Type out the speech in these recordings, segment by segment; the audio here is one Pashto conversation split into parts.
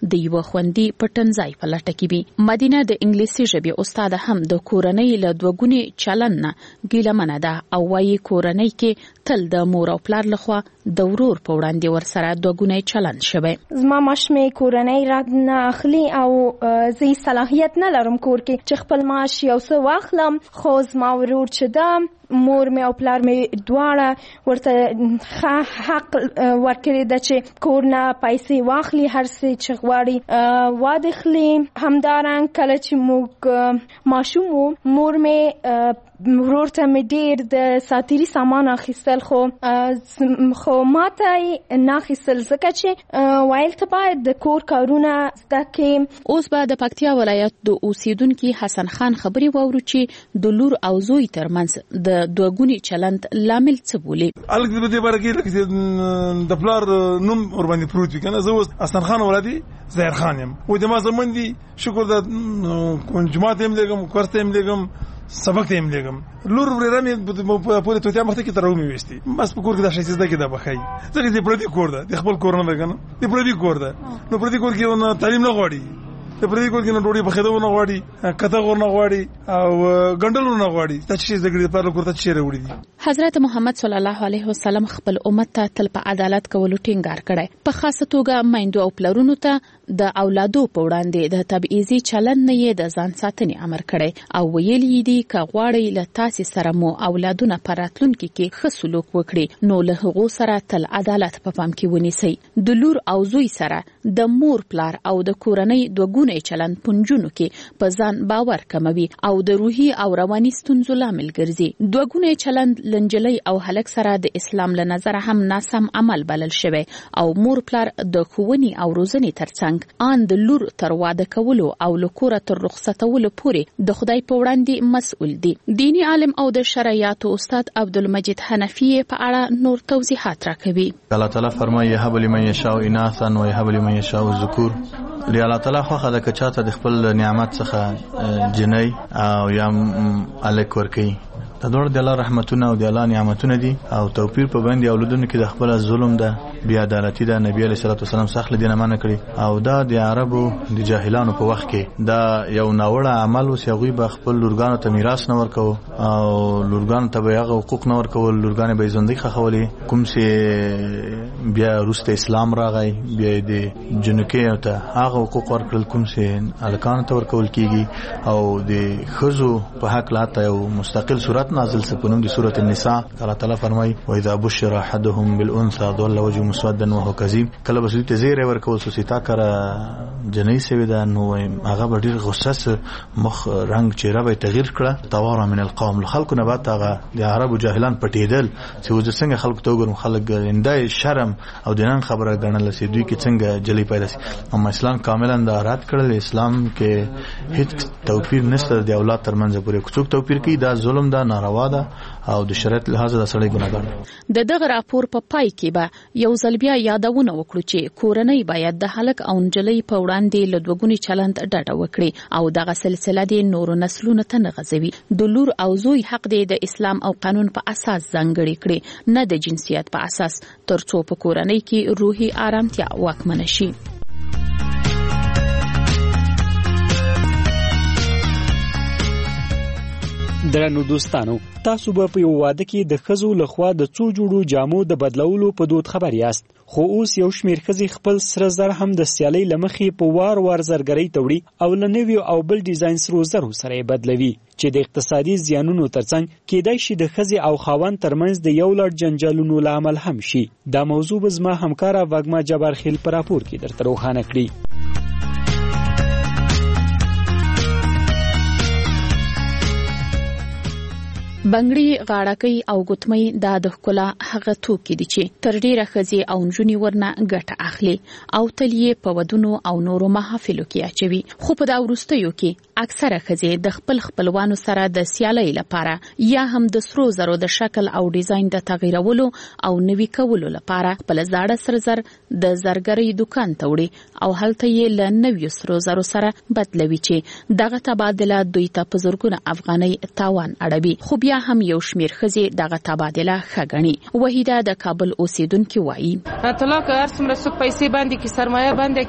د یو خوندي پټنځای په لټه کې وي. مدینه د انګلیسي ژبې استاد هم د کورنۍ له دوګوني چلن نه ګیلمنه ده او وايي کورنۍ کې تل د مور او پلار لخوا د ورور په وړاندې ورسره دوګونی چلن شوی. زما ماشومې کورنۍ رد نه اخلي او زه صلاحیت نه لرم کور کې چې خپل معاش یو څه واخلم، خو زما ورور چې ده مور مې او پلار مې دواړه ورته حق ورکړی ده چې کور نه پیسې واخلي، هر څه چې غواړي واخلي. همدارنګه کله چې موږ ماشوم وو مور مې ورور ته مې ډېر د ساتیري سامان اخیستل، خو ماته نه اخیستل ځکه چې ویل ته باید د کور کارونه زده کړې. اوس به د پکتیا ولایت د اوسیدونکي حسن خان خبرې واورو چې د لور او زوی ترمنځ د دوګونی چلند لامل څه بولي. الګ د دې باره کې لکه د پلار نوم ور باندې پروت وي کنه. زه اوس حسن خان ولادي زهر خان یم و د ما زمون دي شکر د جماعت هم لګم کورته هم لګم سبق ته هم لګم لور ورې رمې په پوره توتیا مخته کې ترومي وستي بس په کور کې د شې زده کې د بخای ځکه دې پردي کور ده د خپل کور نه ده کنه دې پردي کور ده نو پردي کور کې تعلیم نه غواړي د پردي کور کې نه ډوډۍ په خدمت نه غواړي کته غور نه غواړي او ګندلو نه غواړي د چې زګړي په کور ته چیرې وړي دي. حضرت محمد صلی الله علیه وسلم خپل امت ته تل په عدالت کولو ټینګار کړی. په خاصه توګه میندو او پلرونو ته د اولادو په وړاندې د تبعیضي چلند نه یې د ځان ساتنې امر کړی او ویلي دي ک غواړي له تاسو سره مو اولادونه په راتلونکي کې ښه سلوک وکړي نو له هغو سره تل عدالت په پام کې ونیسئ. د لور او زوی سره د مور پلار او د کورنۍ دوګونی چلند پنځونو کې په ځان باور کموي او د روحي او رواني ستونزو لامل ګرځي. دوګونی چلند لنجلۍ او هلک سره د اسلام له نظر هم ناسم عمل بلل شوی او مور پلار د ښوونې او روزنې ترڅنګ ان د لور تر واده کولو او لکوره تر رخصتولو پورې د خدای په وړاندې مسؤل دي. دینی عالم او د شرعیاتو استاد عبدالمجید حنفی په اړه نور توضیحات راکوي. الله تعالی فرمایي هب لمن یشاء اناثا و یهب لمن یشاء الذکور. الله تعالی خو د کچاته د خپل نعمت څخه جنۍ او یا الک ورکی د دوړ د الله رحمتونه او د الله نعمتونه دي او توپیر په باندې اولادونو کې د خپل ظلم ده بی عدالتي ده. نبی علیه الصلاه والسلام سخت دینه منع کړی او دا د عربو د جاهلانو په وخت کې دا یو ناوړه عمل وس یوغي به خپل لورګانو ته میراث نه ورکو او لورګانو ته به هغه حقوق نه ورکول لورګانې به ژوندۍ خولې کوم سي بیا روسته اسلام راغی بیا د جنکې ته هغه حقوق ورکړل کوم سي الکان ته ورکول کیږي او د خزو په حق لاته یو مستقل صورت نازل سپنوم د سورۃ النساء. الله تعالی فرمایي واذا بشر احدهم بالانثى ظل وجهه مسودا وهو كظيم. کله به ته زیره ورکول سوسیتا کرا جنۍ سوي دا نو هغه ډیر غصه مخ رنگ چهره به تغییر کړه تواره من القوم خلکو نه بعد هغه د عربو جاهلان پټیدل چې وځ څنګه خلکو ته وګورم خلک اندای شرم او دینان خبره غنل سي دوی کې څنګه جلی پیدا سي. اما اسلام کاملا د رات کړل اسلام کې هیڅ توپیر نشته د اولاد ترمنځ پورې کوڅوک توپیر کوي دا ظلم ده ناروا ده او د شریعت لحاظ د سړی ګناګار. د دغه راپور په پای کې به یو ځل بیا یادونه وکړو چې کورنۍ باید د هلک او نجلۍ په وړاندې له دوګوني چلند ډډه وکړي او دغه سلسله د نورو نسلونو ته نه غځوي. د لور او زوی حق دی د اسلام او قانون په اساس ځانګړي کړي نه د جنسیت په اساس ترڅو په کورنۍ کې روحي آرامتیا واکمنه شي. درنو دوستانو تاسو به په یو واده کې د ښځو لخوا د څو جوړو جامو د بدلولو په دود خبر یاست خو اوس یو شمېر ښځې خپل سره زر هم د سیالۍ له مخې په وار زرګرۍ ته وړي او له نویو او بل ډیزاین سرو زرو سره یې بدلوي چې د اقتصادي زیانونو ترڅنګ کېدای شي د ښځې او خاوند ترمنځ د یو لړ جنجالونو له امله هم شي. دا موضوع به زما همکاره واګما جبار خیل په راپور کې درته روښانه کړي. بنګړي غاړکۍ او ګوتمۍ دا د ښکلا هغه توکي دي چې تر ډیره ښځې او نجونې ورنه ګټه اخلي او تل یې په ودونو او نورو محافلو کې اچوي. خو په دا وروستیو کې اکثره ښځې د خپل خپلوانو سره د سیالۍ لپاره یا هم د سرو زرو د شکل او ډیزاین د تغیرولو او نوي کولو لپاره خپل زاړه سره زر د زرګرۍ دکان ته وړي او هلته یې له نویو سرو زرو سره بدلوي چې دغه تبادله دوی ته په زرګونه افغانۍ تاوان اړوي. خو بیا هم یو شمیر ښځې دغه تبادله ښه ګڼي. وحیده د کابل اوسیدونکې وایي طلاق هر څومره څوک پیسې باندې کې سرمایه باندې کې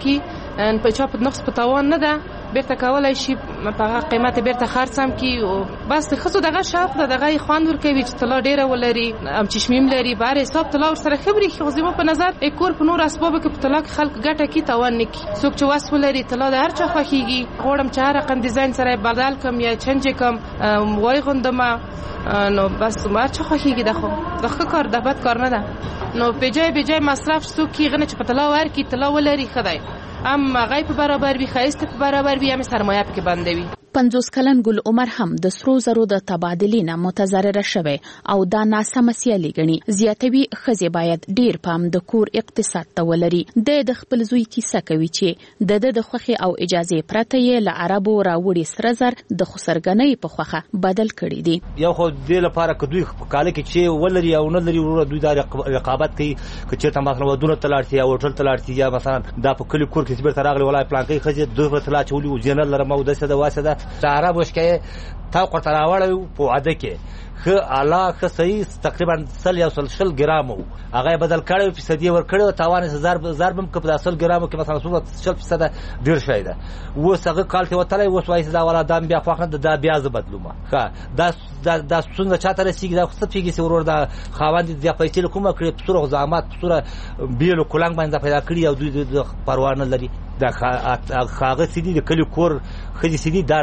په چا په نقص په تاوان نه ده بیرته کولای شي په هغه قیمت بیرته خرڅم کی او بس د خصو دغه شاف دغه خوان ورکوي چې طلا ډیره ولري ام چشمیم لري بار حساب طلا ور سره خبري خو زمو په نظر کور په نور اسباب کې په طلا خلک ګټه کی تاوان نه کی څوک چې واس ولري طلا د هر چا خوخيږي غوړم چې هر رقم ډیزاین سره بدل کم یا چنج کم وای غوندما نو بس ما چا خوخيږي دغه کار د بد کار نه ده نو په جای مصرف څوک کی غنه چې په طلا ورکی طلا ولري خدای اما غیب برابر وي خایست برابر وي هم سرمایه پکې بندوي 50 کلن ګل عمر هم د سرو زرو د تبادلې نه متضرره شوی او دا ناسمه سیالي غني زیاتوي خزي باید ډیر پام د کور اقتصاد ته ولري د خپل زوی کیسه کوي چې د خوخي او اجازه پرته یې ل عربو راوړي سره زر د خسرګنۍ په خوخه بدل کړي دي یو خو د لپاره کدوې کاله کې چې ولري او نه لري ورو دوی د رقابت کوي چې تم مثلا ودونه تلارتي او هوټل تلارتي یا مثلا دا په کلی کور کې بیرته راغلي ولای پلان کوي خزي دوی په تلا چولي او جنرال لرمو د سده واسده عرب وشکه تا قطر راوړل په عاده کې خ اعلی خ صحیح تقریبا 100 ګرام هغه بدل کړو فیصدي ور کړو تاوان 1000 بم کپ 10 ګرام کې مثلا 100% ډیر شوی ده و څنګه کال ته وتلای و سوای دا ولا دام بیا خوخه دا بیا ز بدلومه ښه دا څنګه چاته رسیږي دا خصه پیږي چې ورور دا خاوند د پیسې کومه کړی په صورت زعامت په صورت بیلو کولنګ باندې پیدا کړی او دوی پروا نه لري دا خاغه سیدی د کلی کور خدي سیدی دا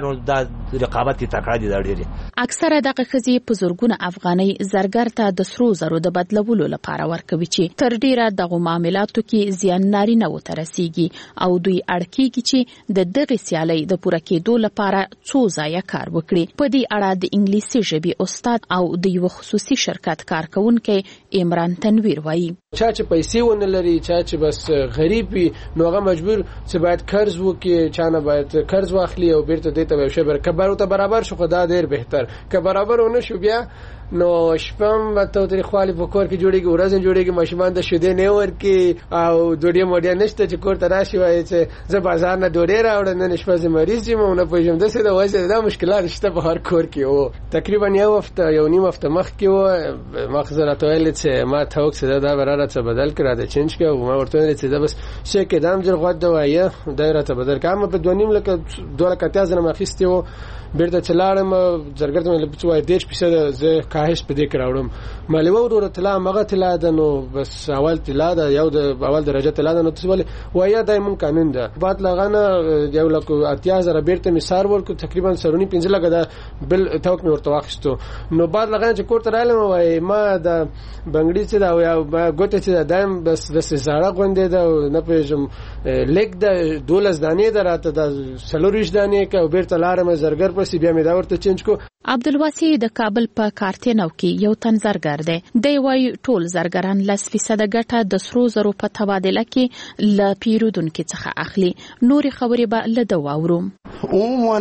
رقابت تکړه دي ډېری اکثره دغه خزي په زورګونه افغاني زرګر ته د سرو زرو د بدلولو لپاره ورکوي چې تر ډیره دغه معاملاتو کې زیان ناري نه وترسيږي او دوی اړکیږي چې د دغه سیالي د پوره کېدو لپاره څو ځای کار وکړي په دې اړه د انګلیسي ژبې استاد او د یو خصوصي شرکت کارکونکو عمران تنویر وایي چا چې پیسې ونه لري چا چې بس غریب وي نو هغه مجبور چې باید قرض وکړي چا نه باید قرض واخلي او بیرته دې ته شي برابر شو خدای ډیر بهتر که برابر ونه شو بیا نو شپم وته تر خالي په کور کې جوړيږي ورځ جوړيږي ماشومان د شوده نه ورکی او دوډي موډیا نشته چې کور ته راشي وای چې زه بازار نه دوډي راوړم نه شپه مریض یم نه پېژم د څه د وځه دا مشکلات شته په هر کور کې او تقریبا یو نیم هفته مخ کې و مخزره تویل چې ما ته وکړه دا براره څه بدل کړه د چنج کې او ما ورته چې دا بس شي کې دام جر غوډ وایي دایره ته بدل کړم په 2.5 لکه 2 لکه 10 نه مخېستي و بیرته چلاړم زرګرته مې لپاره 10% زه کاهش په دې کراوړم مالوه ورته تلا مغه تلا ده نو بس اول تلا ده یو د اول درجه تلا ده نو تسول ویا دایمون قانون ده بعد لغانه یو لکه 18000 بیرته می سار ورکو تقریبا سرونی 15 لګه ده بل توک مې ورته واخستو نو بعد لغانه چې کوړه رااله وای ما د بنگړی چې دا یا ګوته چې دایم بس د سزاره غونډه ده نه پېژم لیک د 12 دانې دراته د سلوریش دانې کا بیرته لارم زرګر پسې بیا مې دا ورته چینج کو عبدالواسی د کابل په کارتینو کې یو تن زرګر دی د وای ټول زرګران 10% ګټه د سرو زرو په تبادله کې ل پیرودونکو څخه اخلي نور خبرې به له دواورو عموما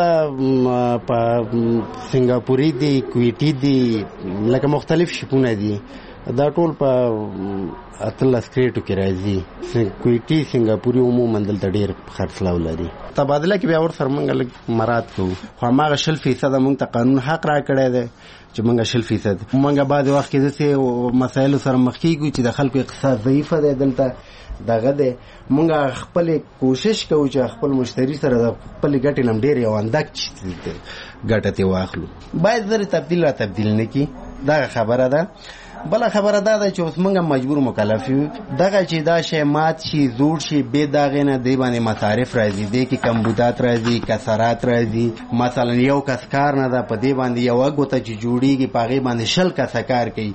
دلته په سنگاپوري دي کویټي دي لکه مختلف شپونه دي دا ټول په اتلس کریټو کې راځي کویټي سنگاپوري عموما دلته ډیر خرڅلاو لري تبادله کې بیا ور سره موږ مراد کوو خو هغه 10% موږ ته قانون حق را کړی دی چې موږ 10% موږ بعد وخت کې د مسایلو سره مخ کیږو چې د خلکو اقتصاد ضعیف دی دلته دغه دی موږ خپل کوشش کوو چې خپل مشتری سره د خپل ګټې لم ډیر یو اندک ګټه تی واخلو باید زری تبدیل نه کی دا خبره ده بل خبره ده چې اوس موږ مجبور مکلف یو دغه چې دا شی مات شي زوړ شي به داغه نه دی باندې مصارف راځي دی کې کمبودات راځي کسرات راځي مثلا یو کسکار نه ده په دی باندې یو غوته چې جوړیږي پاغه باندې شل کسکار کوي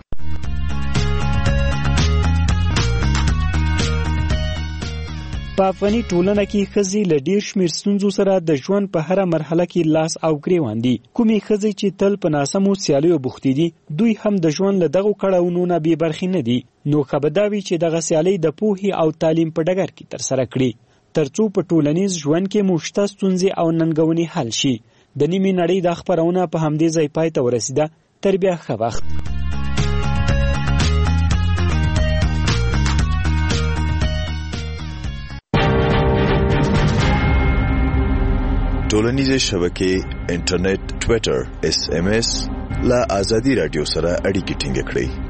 په افغاني ټولنه کې ښځې له ډېر شمېر ستونزو سره د ژوند په هره مرحله کې لاس او ګریوان دي کومې ښځې چې تل په ناسمو سیالیو بوختې دي دوی هم د ژوند له دغو کړاوونو نه بې برخې نه دي نو ښه به دا وي چې دغه سیالۍ د پوهې او تعلیم په ډګر کې ترسره کړي ترڅو په ټولنیز ژوند کې مو شته ستونزې او ننګونې حل شي د نیمې نړۍ دا خپرونه په همدې ځای پای ته ورسېده تر بیا ښه وخت ټولنیزې شبکې انټرنیټ ټویټر SMS لا ازادي رادیو سره اړیکې ټینګ کړئ